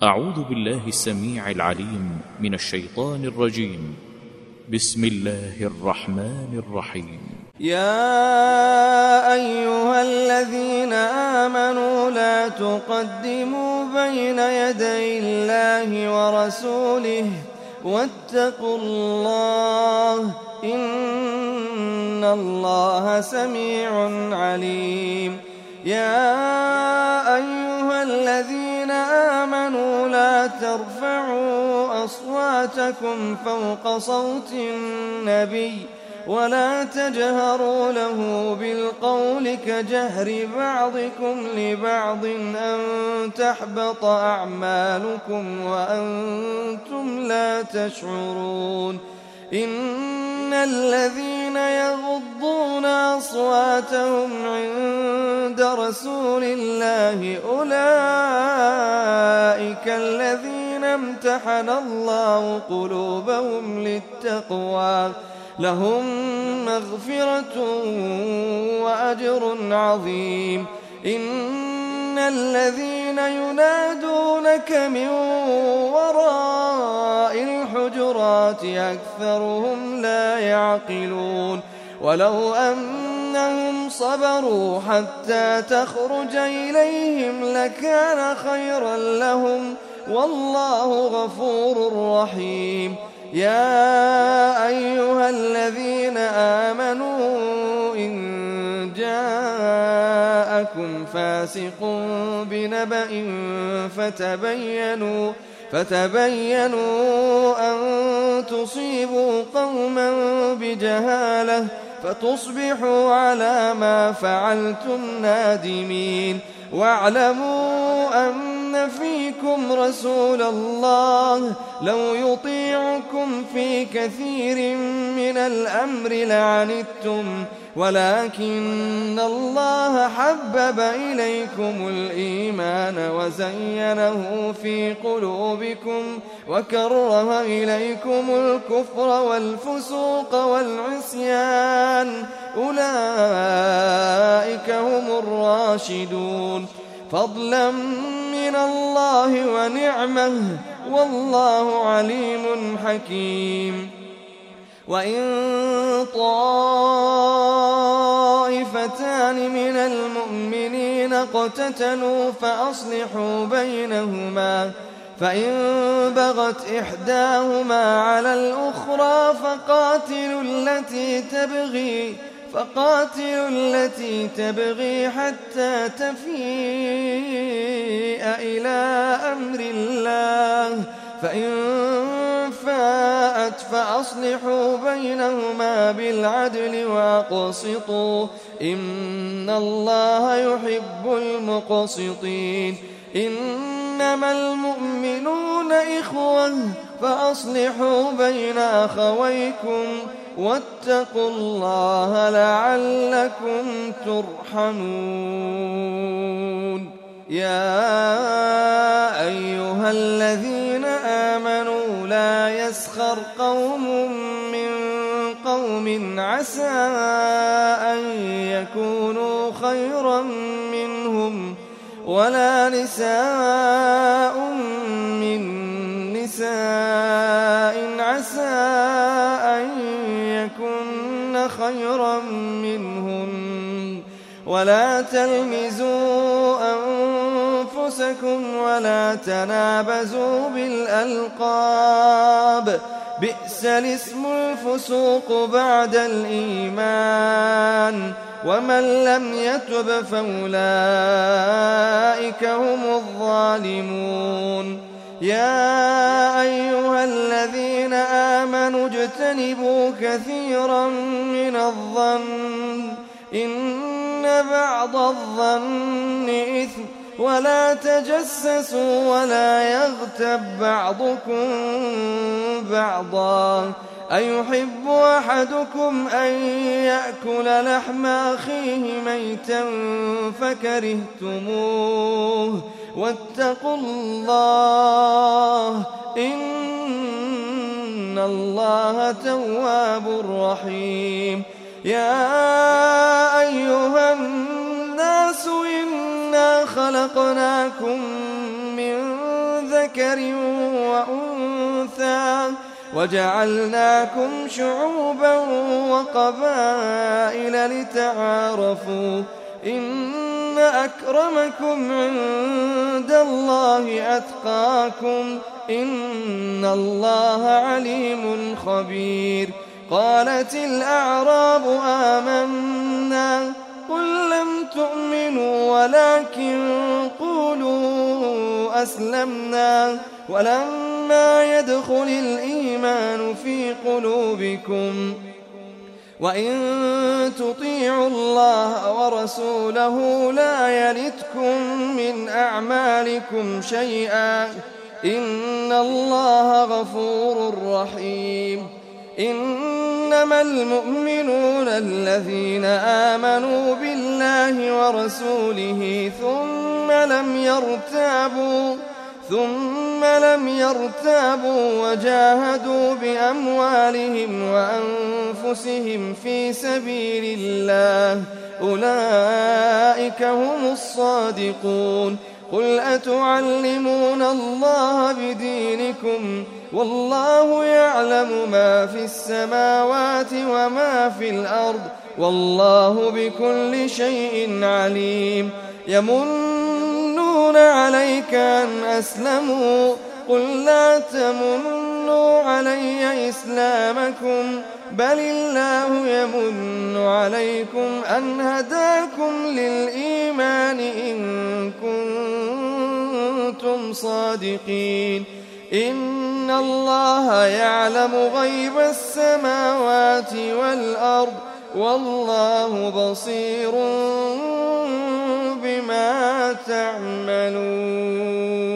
أعوذ بالله السميع العليم من الشيطان الرجيم. بسم الله الرحمن الرحيم. يا أيها الذين آمنوا لا تقدموا بين يدي الله ورسوله واتقوا الله إن الله سميع عليم. يا أيها الذين آمنوا لا ترفعوا أصواتكم فوق صوت النبي ولا تجهروا له بالقول كجهر بعضكم لبعض أن تحبط أعمالكم وأنتم لا تشعرون. إن الذين يغضون أصواتهم عند رسول الله أولئك الذين امتحن الله قلوبهم للتقوى لهم مغفرة وأجر عظيم. إن الذين ينادونك من وراء الحجرات أكثرهم لا يعقلون. ولو أنهم صبروا حتى تخرج إليهم لكان خيرا لهم والله غفور رحيم. يا أيها الذين آمنوا إن جاءكم فاسق بنبأ فتبينوا أن تصيبوا قوما بجهالة فتصبحوا على ما فعلتم نادمين. واعلموا أن فيكم رسول الله لو يطيعكم في كثير من الأمر لعنتم ولكن الله حبب إليكم الإيمان وزينه في قلوبكم وكره إليكم الكفر والفسوق والعصيان أولئك هم الراشدون فضلا من الله ونعمه والله عليم حكيم. وإن طائفتان من المؤمنين اقتتلوا فأصلحوا بينهما فإن بغت إحداهما على الأخرى فقاتلوا التي تبغي حتى تفيء إلى أمر الله فإن فاءت فأصلحوا بينهما بالعدل وأقسطوا إن الله يحب المقسطين. إنما المؤمنون إخوة فأصلحوا بين أخويكم واتقوا الله لعلكم ترحمون. يا أيها الذين آمنوا لا يسخر قوم من قوم عسى أن يكونوا خيرا منهم ولا نساء من نساء عسى أن يكن خيرا منهن ولا تلمزوا أنفسكم ولا تنابزوا بالألقاب بئس الاسم الفسوق بعد الإيمان ومن لم يتب فأولئك هم الظالمون. يا أيها الذين آمنوا اجتنبوا كثيرا من الظن إن بعض الظن إثم ولا تجسسوا ولا يغتب بعضكم بعضا أيحب أحدكم أن يأكل لحم أخيه ميتا فكرهتموه واتقوا الله إن الله تواب رحيم. يا أيها الناس إنا خلقناكم من ذكر وأنثى وجعلناكم شعوبا وقبائل لتعارفوا إن أكرمكم عند الله أتقاكم إن الله عليم خبير. قالت الأعراب آمنا قل لم تؤمنوا ولكن قولوا أسلمنا ولما يدخل الإيمان في قلوبكم وإن تطيعوا الله ورسوله لا يلتكم من أعمالكم شيئا إن الله غفور رحيم. إنما المؤمنون الذين آمنوا بالله ورسوله ثم لم يرتابوا وجاهدوا بأموالهم وأنفسهم في سبيل الله أولئك هم الصادقون. قل أتعلمون الله بدينكم والله يعلم ما في السماوات وما في الأرض والله بكل شيء عليم. يمنون عليك أن أسلموا قل لا تمنوا علي إسلامكم بل الله يمن عليكم أن هداكم للإيمان إن كنتم صادقين. إن الله يعلم غيب السماوات والأرض والله بصير بما تعملون.